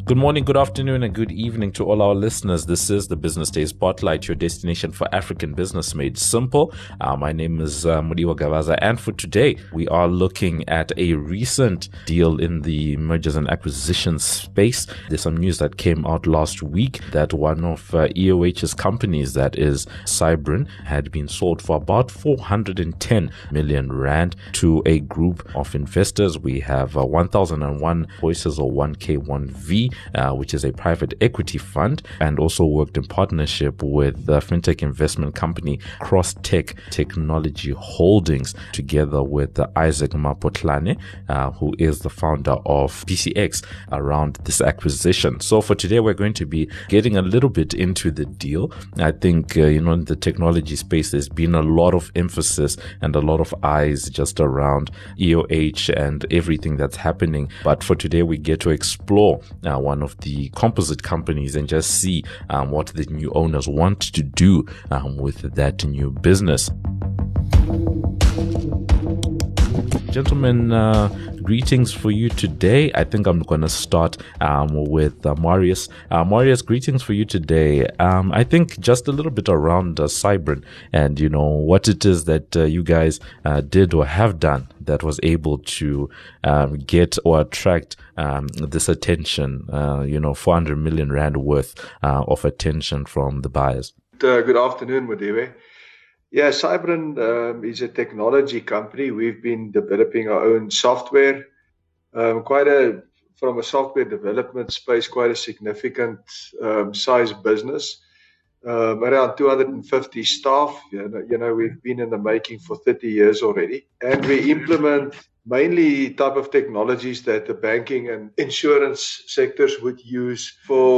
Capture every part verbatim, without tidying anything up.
Good morning, good afternoon, and good evening to all our listeners. This is the Business Day Spotlight, your destination for African business made simple. Uh, my name is uh, Mudiwa Gavaza, and for today, we are looking at a recent deal in the mergers and acquisitions space. There's some news that came out last week that one of uh, E O H's companies, that is Cybrin, had been sold for about four hundred ten million rand to a group of investors. We have uh, one thousand one Voices, or one K one V, Uh, which is a private equity fund, and also worked in partnership with the fintech investment company Crosstech Technology Holdings, together with uh, Isaac Mapotlane, uh, who is the founder of P C X, around this acquisition. So for today, we're going to be getting a little bit into the deal. I think, uh, you know, in the technology space, there's been a lot of emphasis and a lot of eyes just around E O H and everything that's happening. But for today, we get to explore uh, one of the composite companies and just see um, what the new owners want to do um, with that new business. Gentlemen, uh, greetings for you today. I think I'm going to start um, with uh, Marius. Uh, Marius, greetings for you today. Um, I think just a little bit around uh, Cybrin and, you know, what it is that uh, you guys uh, did or have done that was able to um, get or attract um, this attention, uh, you know, four hundred million rand worth uh, of attention from the buyers. Uh, good afternoon, Mudiwe. Yeah, Cybrin um, is a technology company. We've been developing our own software. Um, quite a, from a software development space, quite a significant um, size business. Um, around two hundred fifty staff. You know, you know, we've been in the making for thirty years already. And we implement mainly type of technologies that the banking and insurance sectors would use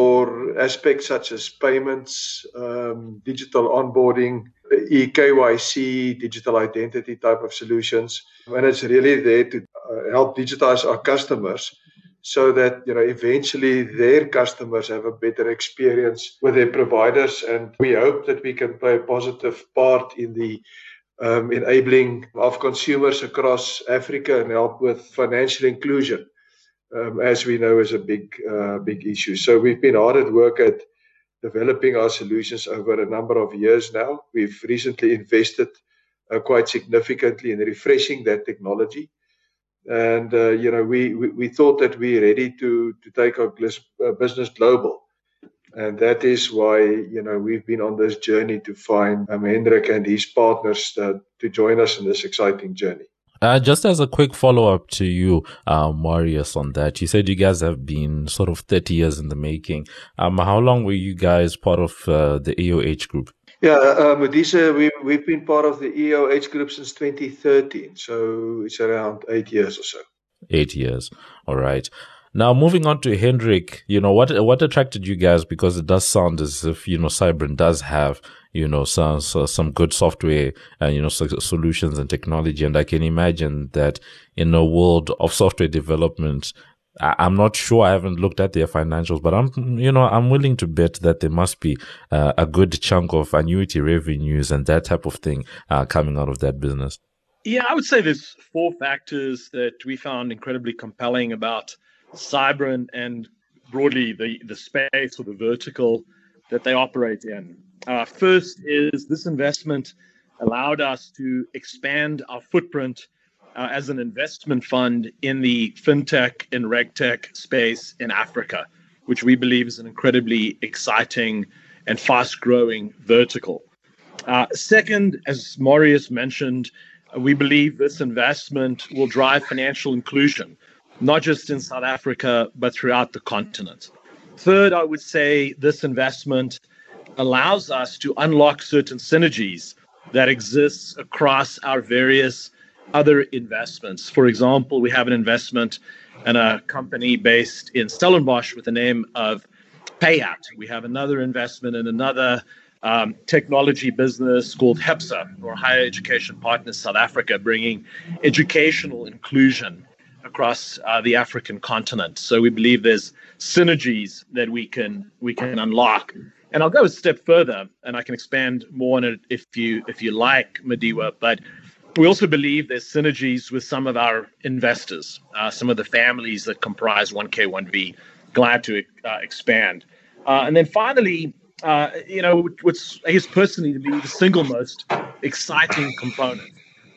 for aspects such as payments, um, digital onboarding, e K Y C, digital identity type of solutions. And it's really there to uh, help digitize our customers so that, you know, eventually their customers have a better experience with their providers. And we hope that we can play a positive part in the um, enabling of consumers across Africa and help with financial inclusion, um, as we know is a big, uh, big issue. So we've been hard at work at developing our solutions over a number of years now. We've recently invested uh, quite significantly in refreshing that technology. And, uh, you know, we, we, we thought that we're ready to, to take our business global. And that is why, you know, we've been on this journey to find um, Hendrik and his partners uh, to join us in this exciting journey. Uh, just as a quick follow-up to you, uh, Marius, on that, you said you guys have been sort of thirty years in the making. Um, how long were you guys part of uh, the E O H group? Yeah, uh, Modisa, we, we've been part of the E O H group since twenty thirteen, so it's around eight years or so. Eight years. All right. Now, moving on to Hendrik, you know, what what attracted you guys? Because it does sound as if, you know, Cybrin does have, you know, some some good software and, you know, solutions and technology. And I can imagine that in a world of software development, I'm not sure, I haven't looked at their financials, but I'm, you know, I'm willing to bet that there must be uh, a good chunk of annuity revenues and that type of thing uh, coming out of that business. Yeah, I would say there's four factors that we found incredibly compelling about Cybrin and broadly the, the space or the vertical that they operate in. Uh, first is this investment allowed us to expand our footprint uh, as an investment fund in the fintech and regtech space in Africa, which we believe is an incredibly exciting and fast-growing vertical. Uh, second, as Marius mentioned, we believe this investment will drive financial inclusion, not just in South Africa, but throughout the continent. Third, I would say this investment allows us to unlock certain synergies that exist across our various other investments. For example, we have an investment in a company based in Stellenbosch with the name of Payat. We have another investment in another um, technology business called HEPSA, or Higher Education Partners South Africa, bringing educational inclusion across uh, the African continent. So we believe there's synergies that we can we can unlock. And I'll go a step further, and I can expand more on it if you if you like, Mudiwa. But we also believe there's synergies with some of our investors, uh, some of the families that comprise one K one V glad to uh, expand. Uh, and then finally, uh, you know, what's I guess personally to me the single most exciting component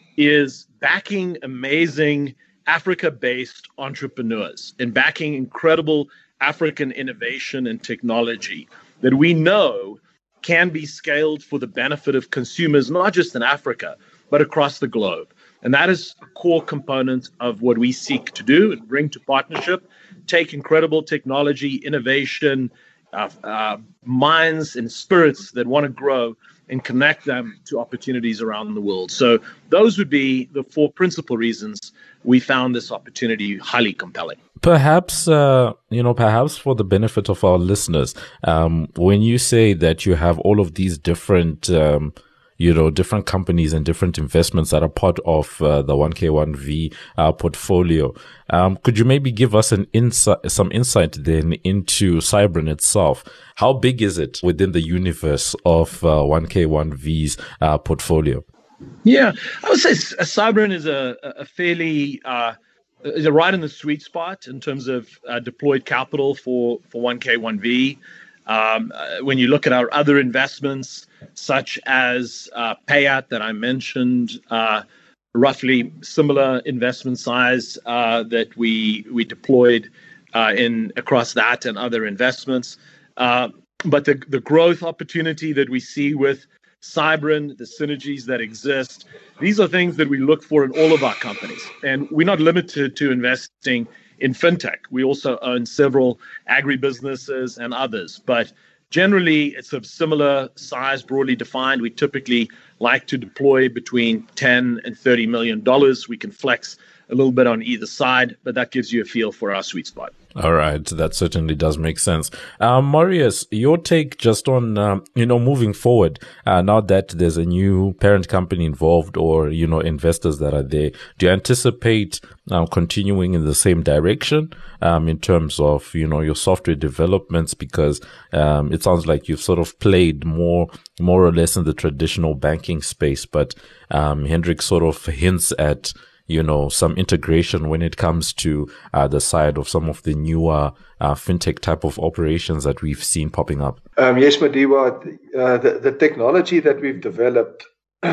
is backing amazing Africa-based entrepreneurs and backing incredible African innovation and technology that we know can be scaled for the benefit of consumers, not just in Africa, but across the globe. And that is a core component of what we seek to do and bring to partnership, take incredible technology, innovation, uh, uh, minds and spirits that want to grow and connect them to opportunities around the world. So those would be the four principal reasons we found this opportunity highly compelling. Perhaps, uh, you know, perhaps for the benefit of our listeners, um, when you say that you have all of these different, um, you know, different companies and different investments that are part of uh, the one K one V uh, portfolio, um, could you maybe give us an insight, some insight then into Cybrin itself? How big is it within the universe of uh, one K one V's uh, portfolio? Yeah, I would say Cybrin is a, a fairly uh, is a right in the sweet spot in terms of uh, deployed capital for for one K one V. Um, uh, when you look at our other investments, such as uh, Payat that I mentioned, uh, roughly similar investment size uh, that we we deployed uh, in across that and other investments. Uh, but the the growth opportunity that we see with Cybrin, the synergies that exist, these are things that we look for in all of our companies. And we're not limited to investing in fintech. We also own several agribusinesses and others. But generally, it's of similar size, broadly defined. We typically like to deploy between ten and thirty million dollars. We can flex a little bit on either side, but that gives you a feel for our sweet spot. All right. That certainly does make sense. Um, Marius, your take just on, um, you know, moving forward, uh, now that there's a new parent company involved or, you know, investors that are there, do you anticipate um, continuing in the same direction um, in terms of, you know, your software developments? Because um, it sounds like you've sort of played more, more or less in the traditional banking space, but um, Hendrik sort of hints at, you know, some integration when it comes to uh, the side of some of the newer uh, fintech type of operations that we've seen popping up. Um, yes, Madiba, uh, the, the technology that we've developed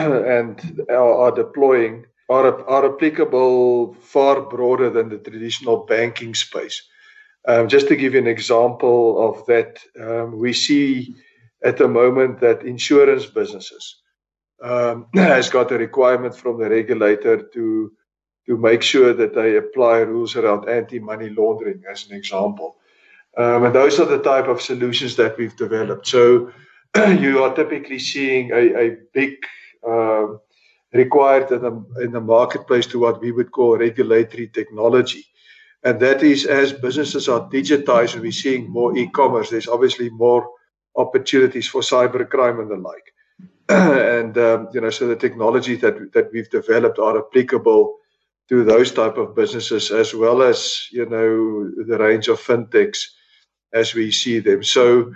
and are, are deploying are, are applicable far broader than the traditional banking space. Um, just to give you an example of that, um, we see at the moment that insurance businesses um, has got a requirement from the regulator to to make sure that they apply rules around anti-money laundering, as an example. Um, and those are the type of solutions that we've developed. So you are typically seeing a, a big uh, required in the, in the marketplace to what we would call regulatory technology. And that is, as businesses are digitized and we're seeing more e-commerce, there's obviously more opportunities for cybercrime and the like. and, um, you know, so the technology that, that we've developed are applicable to those type of businesses, as well as, you know, the range of fintechs as we see them. So,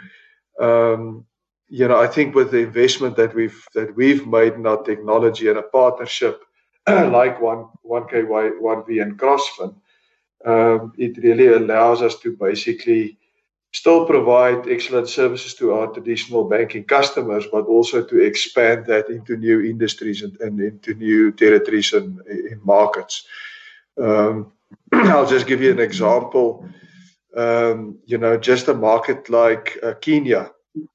um, you know, I think with the investment that we've that we've made in our technology and a partnership like one one K one V and CrossFin, um, it really allows us to basically still provide excellent services to our traditional banking customers, but also to expand that into new industries and, and into new territories and in markets. Um, I'll just give you an example. Um, you know, just a market like uh, Kenya,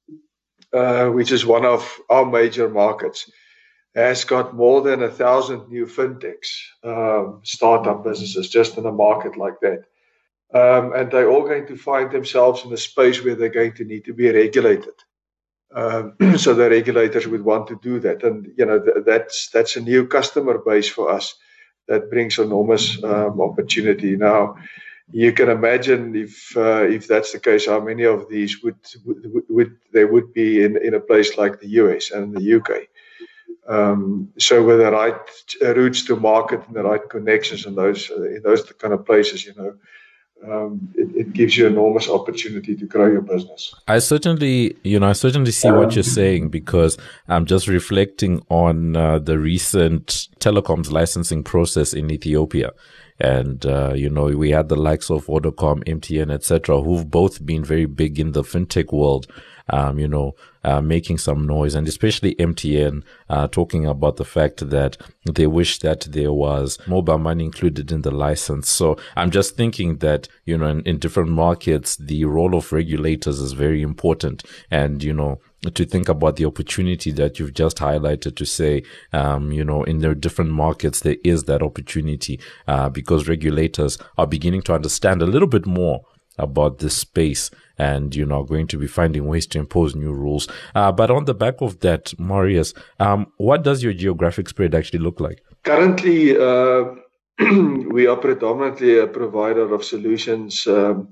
uh, which is one of our major markets, has got more than a thousand new fintechs, um, startup businesses, just in a market like that. Um, and they're all going to find themselves in a space where they're going to need to be regulated. Um, so the regulators would want to do that. And, you know, th- that's that's a new customer base for us that brings enormous um, opportunity. Now, you can imagine if uh, if that's the case, how many of these would, would, would there would be in, in a place like the U S and the U K. Um, so with the right routes to market and the right connections in those, in those kind of places, you know, Um, it, it gives you enormous opportunity to grow your business. I certainly, you know, I certainly see what you're saying, because I'm just reflecting on uh, the recent telecoms licensing process in Ethiopia. And, uh, you know, we had the likes of Vodacom, M T N, et cetera, who've both been very big in the fintech world, um, you know, uh, making some noise, and especially M T N, uh, talking about the fact that they wish that there was mobile money included in the license. So I'm just thinking that, you know, in, in different markets, the role of regulators is very important. And, you know, to think about the opportunity that you've just highlighted to say, um, you know, in the different markets, there is that opportunity, uh, because regulators are beginning to understand a little bit more about this space and, you know, going to be finding ways to impose new rules. Uh, but on the back of that, Marius, um, what does your geographic spread actually look like? Currently, uh, we are predominantly a provider of solutions um,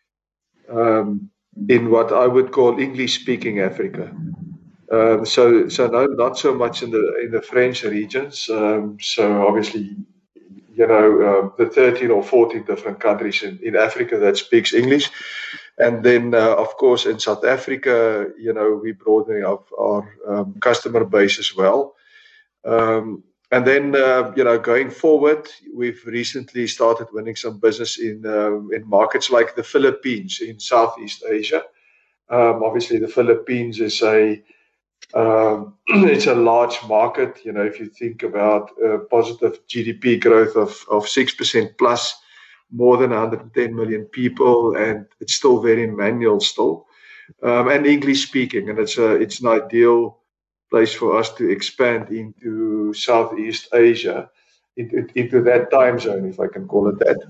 um, in what I would call English-speaking Africa. Um, so, so no, not so much in the in the French regions. Um, so obviously, you know, uh, the thirteen or fourteen different countries in, in Africa that speaks English. And then, uh, of course, in South Africa, you know, we're broadening up our um, customer base as well. Um, and then, uh, you know, going forward, we've recently started winning some business in um, in markets like the Philippines in Southeast Asia. Um, obviously, the Philippines is a um, it's a large market. You know, if you think about uh, positive G D P growth of of six percent plus, more than one hundred ten million people, and it's still very manual still, um, and English speaking, and it's a it's an ideal place for us to expand into Southeast Asia, into, into that time zone, if I can call it that.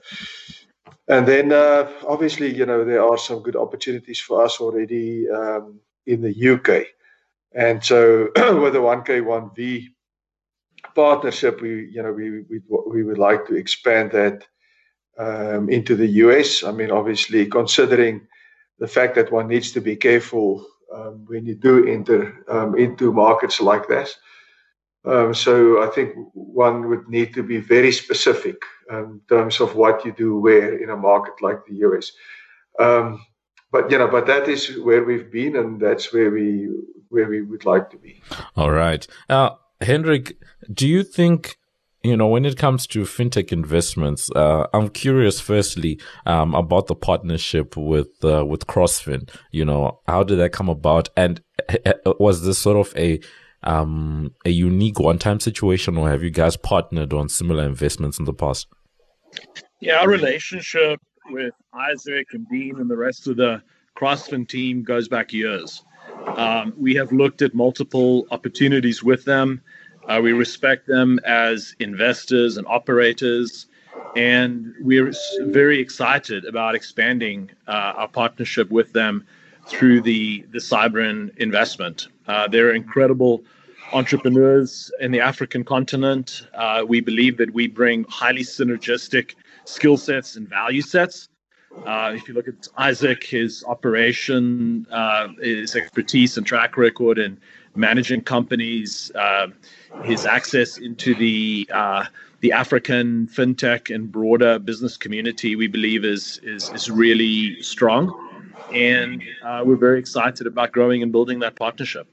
And then, uh, obviously, you know, there are some good opportunities for us already um, in the U K, and so with the one K one V partnership, we you know we we we would like to expand that Um, into the U S. I mean, obviously, considering the fact that one needs to be careful um, when you do enter um, into markets like this. Um, so I think one would need to be very specific um, in terms of what you do where in a market like the U S. Um, but you know, but that is where we've been, and that's where we where we would like to be. All right, uh, Hendrik, do you think, you know, when it comes to fintech investments, uh, I'm curious, firstly, um, about the partnership with, uh, with CrossFin. You know, how did that come about? And was this sort of a, um, a unique one-time situation, or have you guys partnered on similar investments in the past? Yeah, our relationship with Isaac and Dean and the rest of the CrossFin team goes back years. Um, we have looked at multiple opportunities with them. Uh, we respect them as investors and operators, and we're very excited about expanding uh, our partnership with them through the, the Cybrin investment. Uh, they're incredible entrepreneurs in the African continent. Uh, we believe that we bring highly synergistic skill sets and value sets. Uh, if you look at Isaac, his operation, uh, his expertise and track record in managing companies, uh, his access into the uh, the African fintech and broader business community, we believe is is, is really strong, and uh, we're very excited about growing and building that partnership.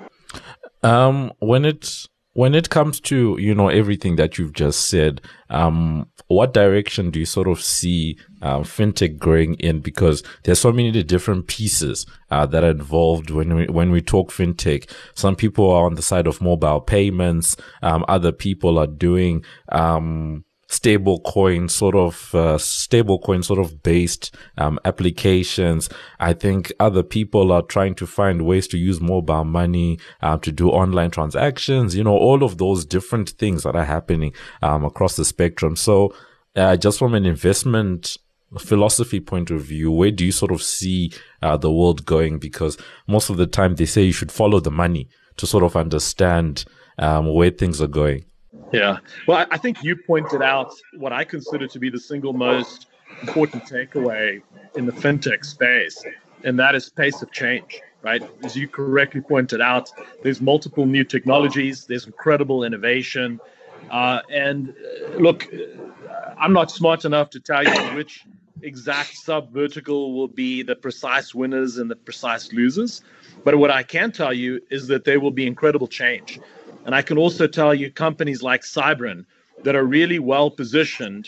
Um, when it when it comes to, you know, everything that you've just said, um, what direction do you sort of see uh, fintech growing in? Because there's so many different pieces uh, that are involved when we when we talk fintech. Some people are on the side of mobile payments. Um, other people are doing um, stable coin sort of uh, stable coin sort of based um, applications. I think other people are trying to find ways to use mobile money uh, to do online transactions. You know, all of those different things that are happening um, across the spectrum. So, uh, just from an investment philosophy point of view, where do you sort of see uh, the world going? Because most of the time they say you should follow the money to sort of understand um, where things are going. Yeah. Well, I think you pointed out what I consider to be the single most important takeaway in the fintech space, and that is pace of change, right? As you correctly pointed out, there's multiple new technologies, there's incredible innovation. Uh, and uh, look, I'm not smart enough to tell you which exact sub-vertical will be the precise winners and the precise losers. But what I can tell you is that there will be incredible change. And I can also tell you companies like Cybrin that are really well positioned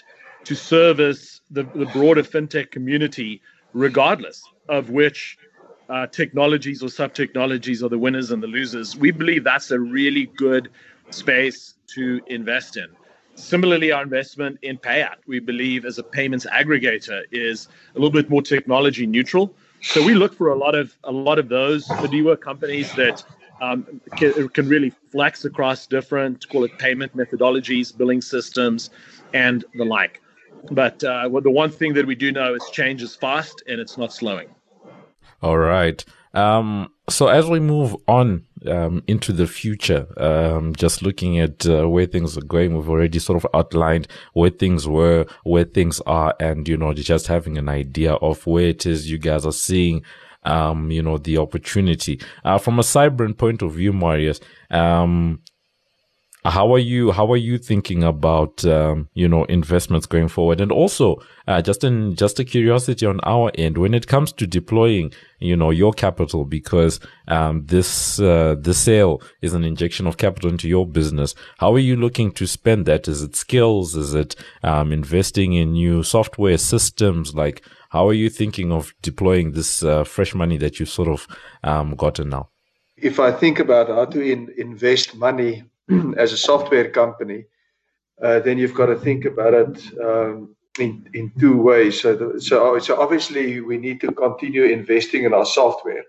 to service the, the broader fintech community, regardless of which uh, technologies or sub-technologies are the winners and the losers. We believe that's a really good space to invest in. Similarly, our investment in Payat, we believe as a payments aggregator, is a little bit more technology neutral. So we look for a lot of a lot of those Madiwa companies that um, can, can really flex across different, call it payment methodologies, billing systems, and the like. But uh, well, the one thing that we do know is change is fast and it's not slowing. All right. Um, so as we move on um, into the future, um, just looking at uh, where things are going, we've already sort of outlined where things were, where things are, and, you know, just having an idea of where it is you guys are seeing, um, you know, the opportunity. Uh, from a Cybrand point of view, Marius, um, How are you, how are you thinking about, um, you know, investments going forward? And also, uh, just in, just a curiosity on our end, when it comes to deploying, you know, your capital, because, um, this, uh, the sale is an injection of capital into your business. How are you looking to spend that? Is it skills? Is it, um, investing in new software systems? Like, how are you thinking of deploying this, uh, fresh money that you've sort of, um, gotten now? If I think about how to in, invest money as a software company, uh, then you've got to think about it um, in in two ways. So, the, so, so obviously we need to continue investing in our software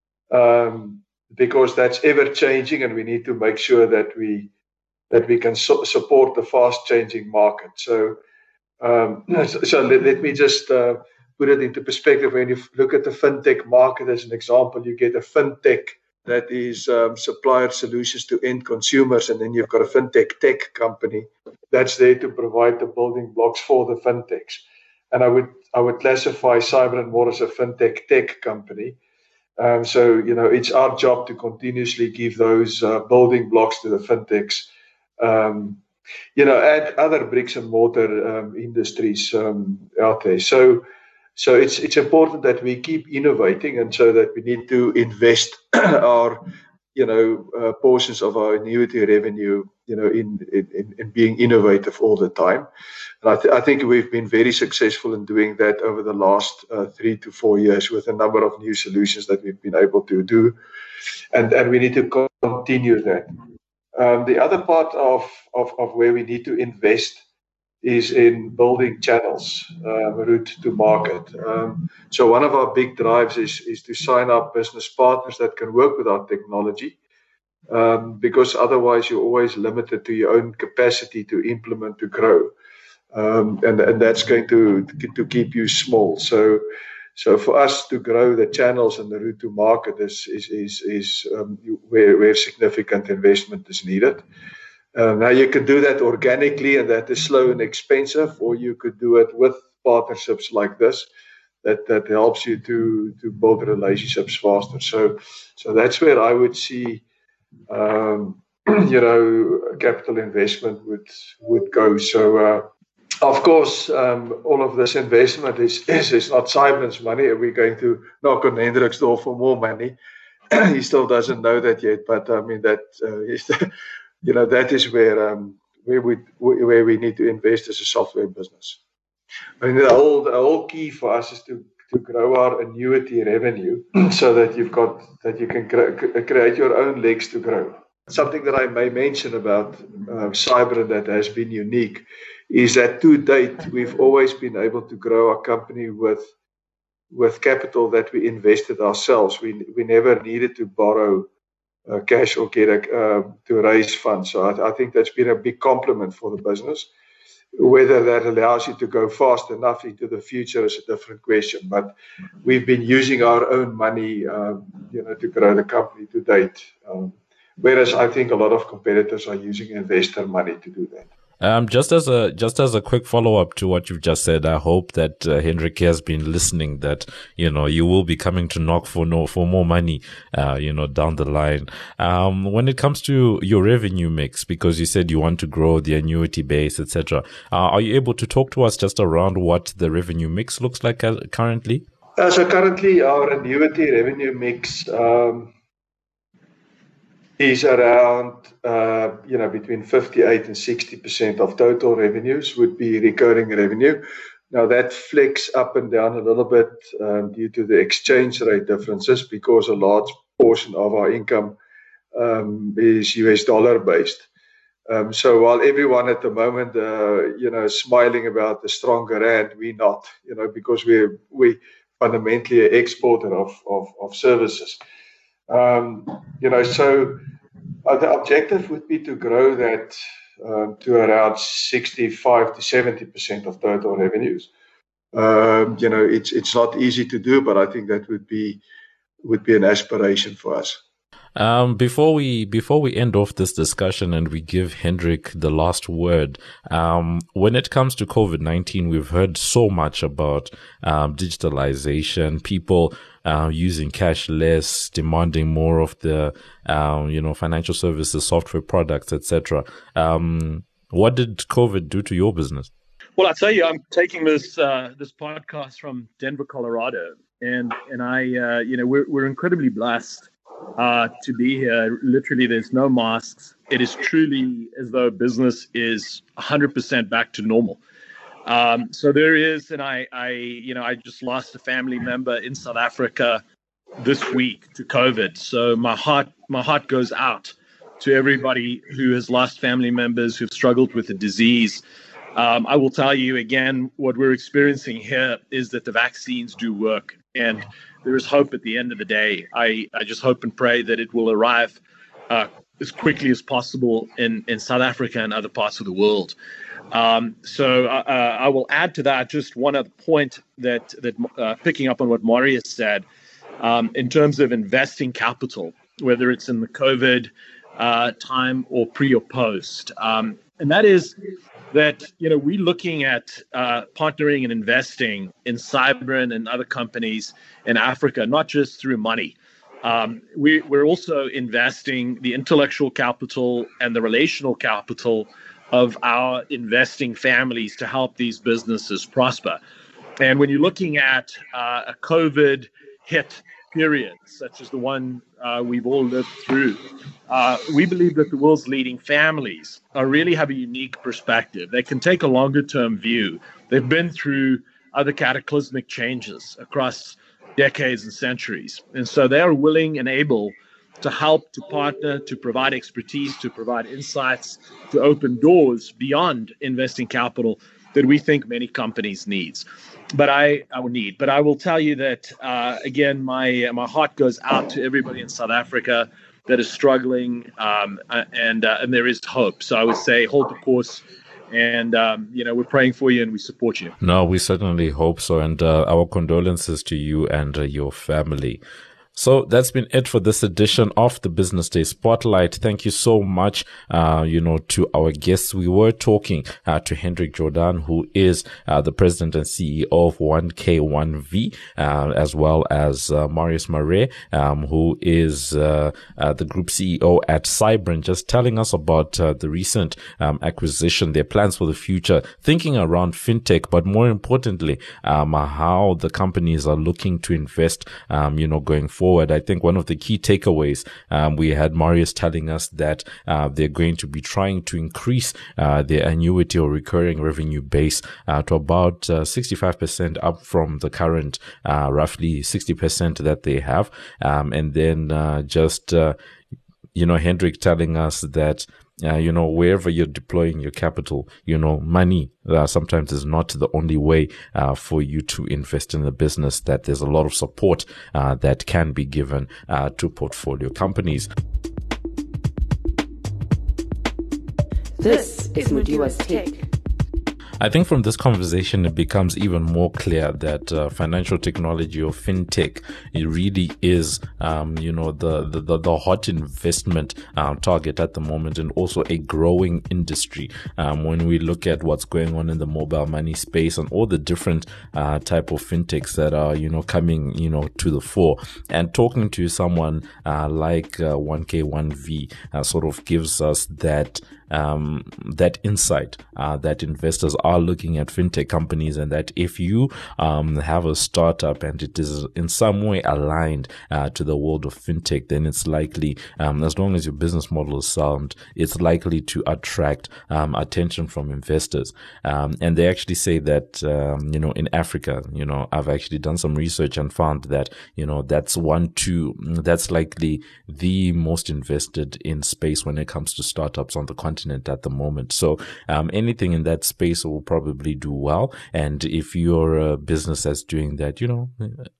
um, because that's ever changing, and we need to make sure that we that we can so, support the fast changing market. So, um, so, so let, let me just uh, put it into perspective. When you look at the fintech market as an example, you get a fintech that is um, supplier solutions to end consumers, and then you've got a fintech tech company that's there to provide the building blocks for the fintechs. And I would I would classify Cybrand more as a fintech tech company. Um, so you know it's our job to continuously give those uh, building blocks to the fintechs. Um, you know, add other bricks and mortar um, industries um, out there. So. So it's it's important that we keep innovating, and so that we need to invest our, you know, uh, portions of our annuity revenue, you know, in in, in being innovative all the time. And I, th- I think we've been very successful in doing that over the last uh, three to four years with a number of new solutions that we've been able to do, and and we need to continue that. Um, the other part of, of of where we need to invest is in building channels, um, route to market. Um, so one of our big drives is, is to sign up business partners that can work with our technology, um, because otherwise you're always limited to your own capacity to implement, to grow. Um, and, and that's going to, to keep you small. So so for us to grow the channels and the route to market is, is, is, is um, where, where significant investment is needed. Um, now you can do that organically, and that is slow and expensive, or you could do it with partnerships like this that, that helps you to, to build relationships faster. So so that's where I would see um, you know capital investment would would go. So uh, of course um, all of this investment is, is, is not Cybrand's money, and we're going to knock on Hendrik's door for more money. He still doesn't know that yet, but I mean that uh, is the, you know, that is where um, where we where we need to invest as a software business. I mean, the whole the whole key for us is to, to grow our annuity revenue, so that you've got that you can cre- create your own legs to grow. Something that I may mention about uh, Cybrand that has been unique is that to date we've always been able to grow our company with with capital that we invested ourselves. We we never needed to borrow Uh, cash or get a, uh, to raise funds. So I, I think that's been a big compliment for the business. Whether that allows you to go fast enough into the future is a different question. But we've been using our own money, um, you know, to grow the company to date. Um, whereas I think a lot of competitors are using investor money to do that. Um, just as a, just as a quick follow-up to what you've just said, I hope that uh, Hendrik has been listening, that, you know, you will be coming to knock for no, for more money, uh, you know, down the line. Um, when it comes to your revenue mix, because you said you want to grow the annuity base, et cetera, uh, are you able to talk to us just around what the revenue mix looks like currently? Uh, so currently our annuity revenue mix, um, is around, uh, you know, between fifty-eight and sixty percent of total revenues would be recurring revenue. Now that flex up and down a little bit um, due to the exchange rate differences, because a large portion of our income um, is U S dollar based. Um, so while everyone at the moment, uh, you know, is smiling about the stronger rand, we're not, you know, because we're we fundamentally an exporter of of, of services. Um, you know, so uh, the objective would be to grow that um, to around sixty-five to seventy percent of total revenues. Um, you know, it's it's not easy to do, but I think that would be would be an aspiration for us. Um, before we before we end off this discussion and we give Hendrik the last word, um, when it comes to COVID nineteen, we've heard so much about um, digitalization, people uh, using cash less, demanding more of the um, you know financial services, software products, et cetera. Um, what did COVID do to your business? Well, I tell you, I'm taking this uh, this podcast from Denver, Colorado, and and I uh, you know we're we're incredibly blessed Uh, to be here. Literally, there's no masks. It is truly as though business is one hundred percent back to normal. Um, so there is, and I, I, you know, I just lost a family member in South Africa this week to COVID. So my heart, my heart goes out to everybody who has lost family members who've struggled with the disease. Um, I will tell you again, what we're experiencing here is that the vaccines do work, and there is hope at the end of the day. I, I just hope and pray that it will arrive uh, as quickly as possible in, in South Africa and other parts of the world. Um, so uh, uh, I will add to that just one other point that, that uh, picking up on what Marius said, um, in terms of investing capital, whether it's in the COVID uh, time or pre or post. Um, and that is that, you know, we're looking at uh, partnering and investing in Cybrin and other companies in Africa, not just through money. Um, we, we're also investing the intellectual capital and the relational capital of our investing families to help these businesses prosper. And when you're looking at uh, a COVID hit period, such as the one uh, we've all lived through, uh, we believe that the world's leading families are really have a unique perspective. They can take a longer term view. They've been through other cataclysmic changes across decades and centuries. And so they are willing and able to help, to partner, to provide expertise, to provide insights, to open doors beyond investing capital that we think many companies needs. But I, I will need. But I will tell you that uh, again, my my heart goes out to everybody in South Africa that is struggling, um, and uh, and there is hope. So I would say hold the course, and um, you know we're praying for you and we support you. No, we certainly hope so, and uh, our condolences to you and uh, your family. So that's been it for this edition of the Business Day Spotlight. Thank you so much, uh, you know, to our guests. We were talking uh, to Hendrik Jordan, who is uh, the president and C E O of one K one V, uh, as well as uh, Marius Marais, um, who is uh, uh, the group C E O at Cybrin, just telling us about uh, the recent um, acquisition, their plans for the future, thinking around fintech, but more importantly, um, how the companies are looking to invest, um, you know, going forward. Forward. I think one of the key takeaways, um, we had Marius telling us that uh, they're going to be trying to increase uh, their annuity or recurring revenue base uh, to about uh, sixty-five percent up from the current uh, roughly sixty percent that they have. Um, and then uh, just, uh, you know, Hendrik telling us that Uh, you know, wherever you're deploying your capital, you know, money uh, sometimes is not the only way uh, for you to invest in the business, that there's a lot of support uh, that can be given uh, to portfolio companies. This is Mudiwa's Take. I think from this conversation, it becomes even more clear that uh, financial technology or fintech, it really is, um, you know, the, the, the hot investment um, target at the moment, and also a growing industry. Um, when we look at what's going on in the mobile money space and all the different uh, type of fintechs that are, you know, coming, you know, to the fore, and talking to someone uh, like uh, one K one V uh, sort of gives us that um, that insight uh, that investors are looking at fintech companies, and that if you um, have a startup and it is in some way aligned uh, to the world of fintech, then it's likely, um, as long as your business model is sound, it's likely to attract um, attention from investors. Um, and they actually say that, um, you know, in Africa, you know, I've actually done some research and found that, you know, that's one, two, that's likely the most invested in space when it comes to startups on the continent at the moment. So, um, anything in that space will probably do well. And if you're a business that's doing that, you know,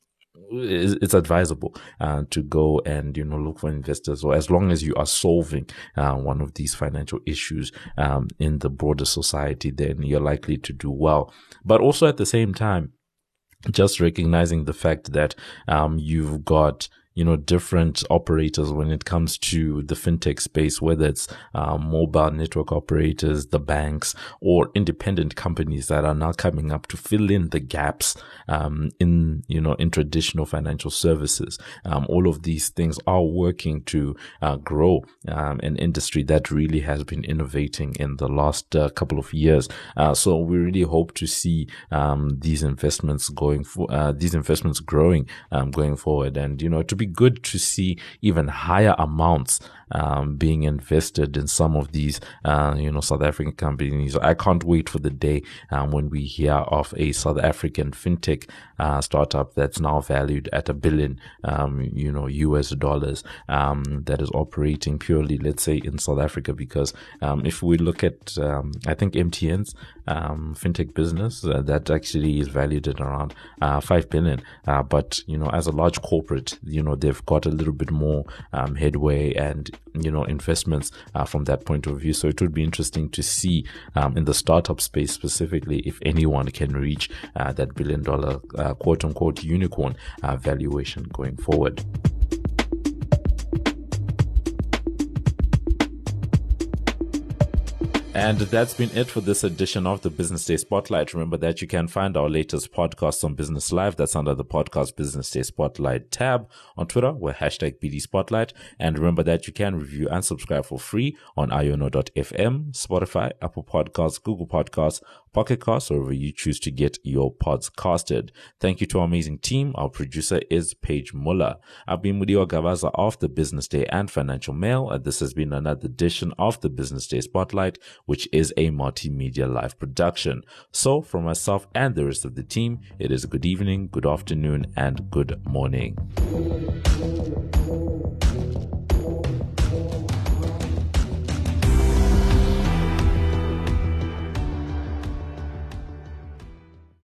it's advisable uh, to go and, you know, look for investors, or as long as you are solving uh, one of these financial issues um, in the broader society, then you're likely to do well. But also at the same time, just recognizing the fact that um, you've got, you know, different operators when it comes to the fintech space, whether it's um, mobile network operators, the banks, or independent companies that are now coming up to fill in the gaps um, in, you know, in traditional financial services. Um, all of these things are working to uh, grow um, an industry that really has been innovating in the last uh, couple of years. Uh, so we really hope to see um, these investments going for uh, these investments growing um, going forward, and, you know, to be good to see even higher amounts um, being invested in some of these, uh, you know, South African companies. I can't wait for the day um, when we hear of a South African fintech uh, startup that's now valued at a billion, um, you know, U S dollars, um, that is operating purely, let's say, in South Africa. Because um, if we look at, um, I think M T N's um, fintech business, uh, that actually is valued at around uh, five billion. Uh, but, you know, as a large corporate, you know, they've got a little bit more um, headway and, you know, investments uh, from that point of view. So it would be interesting to see um, in the startup space specifically if anyone can reach uh, that billion dollar uh, quote unquote unicorn uh, valuation going forward. And that's been it for this edition of the Business Day Spotlight. Remember that you can find our latest podcasts on Business Live. That's under the podcast Business Day Spotlight tab. On Twitter, we're hashtag B D Spotlight. And remember that you can review and subscribe for free on iono dot f m, Spotify, Apple Podcasts, Google Podcasts, Pocket Casts, or wherever you choose to get your pods casted. Thank you to our amazing team. Our producer is Paige Muller. I've been Mudiwa Gavaza of the Business Day and Financial Mail. And this has been another edition of the Business Day Spotlight, which is a multimedia live production. So for myself and the rest of the team, it is a good evening, good afternoon, and good morning.